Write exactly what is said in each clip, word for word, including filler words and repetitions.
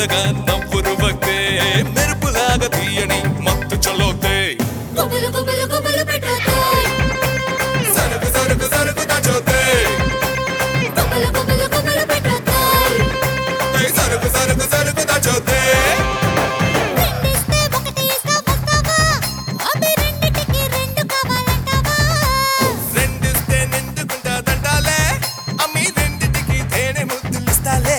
ఉండగా నవ్వురు వక్తే మెరుపులాగా తీయని మత్తు చలోతే గుబులు గుబులు గుబులు పెట్టోతే సరుకు సరుకు సరుకు దాచోతే గుబులు గుబులు గుబులు పెట్టోతే సరుకు సరుకు సరుకు దాచోతే రెండిస్తే ఒకటి ఇస్తా వస్తావా అబే రెండిటికి రెండు కావాలంటావా రెండిస్తే నిండుకుంటా దండాలే అమ్మి రెండిటికి తేనె ముద్దులిస్తాలే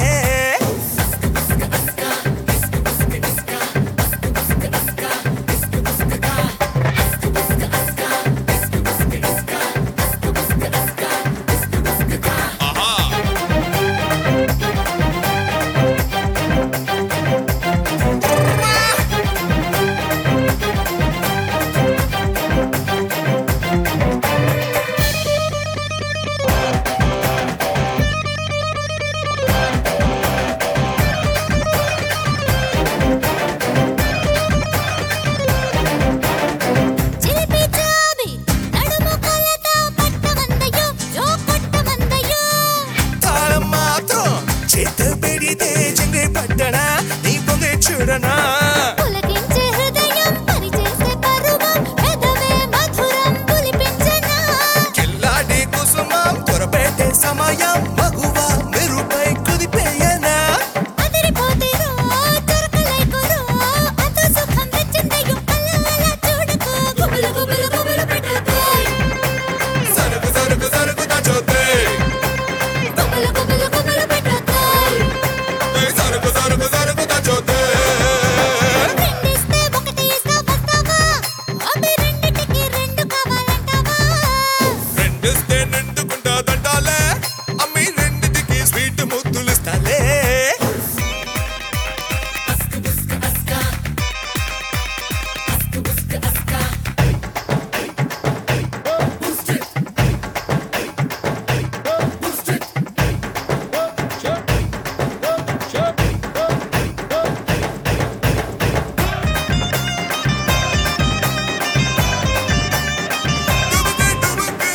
చిలిపి చాబి నడుము కలతో పట్టమందయో జో కొట్టమందయో తాళం మాత్రం చేత పెడితే చెంగే పట్టనా నీ పొంగే చూడనా పులకించే హృదయం పరిచేసే పరువం పెదవే మధురం పులిపించనా కిల్లాడి కుసుమం త్వరపెట్టే సమయం మగువ మెరుపై కుదిపేయనా అదిరిపోతేరో దొరకలేకురో అంత సుఖం తెచ్చిందయ్యో అలా అలా చూడకు గుబులు గుబులు గుబులు పెట్టోతే సరుకు సరుకు సరుకు దాచోతే గుబులు గుబులు గుబులు పెట్టోతే సరుకు సరుకు సరుకు దాచోతే రెండిస్తే ఒకటి ఇస్తా వస్తావా అబే రెండిటికి రెండు కావాలంటావా రెండిస్తే నిండుకుంటా దండాలే అమ్మి రెండిటికి స్వీట్ ముద్దులిస్తాలే డుబుకు డుబుకు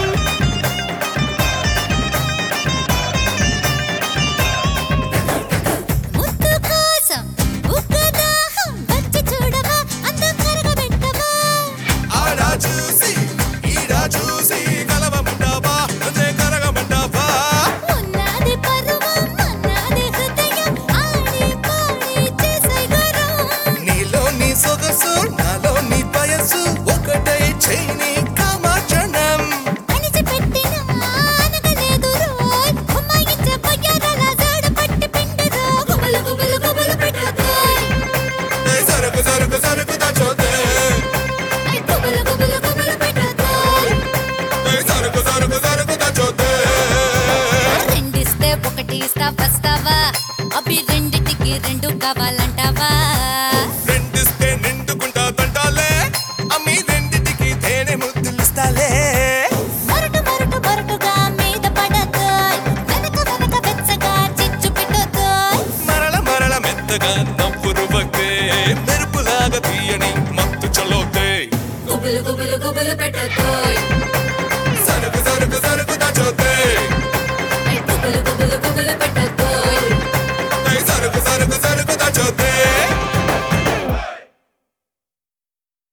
ముద్దు కోసం ఉక్కదాహం వచ్చి చూడవా అందం కరగబెట్టవా ఆడా చూసి ఈడా చూసి కలవమంటావా అదే కరగమంటావా ఉన్నది పరువం అన్నది హృదయం ఆడి పాడి చేసే గరం నీలో నీ సొగసు నాలో నీ వయస్సు ఒకటై చేయని కామాచనం అణిచి పెట్టిన అనగలేదు రోయ్ ఉమ్మాయించే పొయ్యారాల జాడ పట్టి పిండిరో గుబులు గుబులు గుబులు పెట్టోతే సరుకు సరుకు సరుకు దాచోతే గుబులు గుబులు గుబులు పెట్టోతే సరుకు సరుకు సరుకు దాచోతే రెండిస్తే ఒకటి ఇస్తా వస్తావా అవి రెండిటికి రెండు కావాలంటావా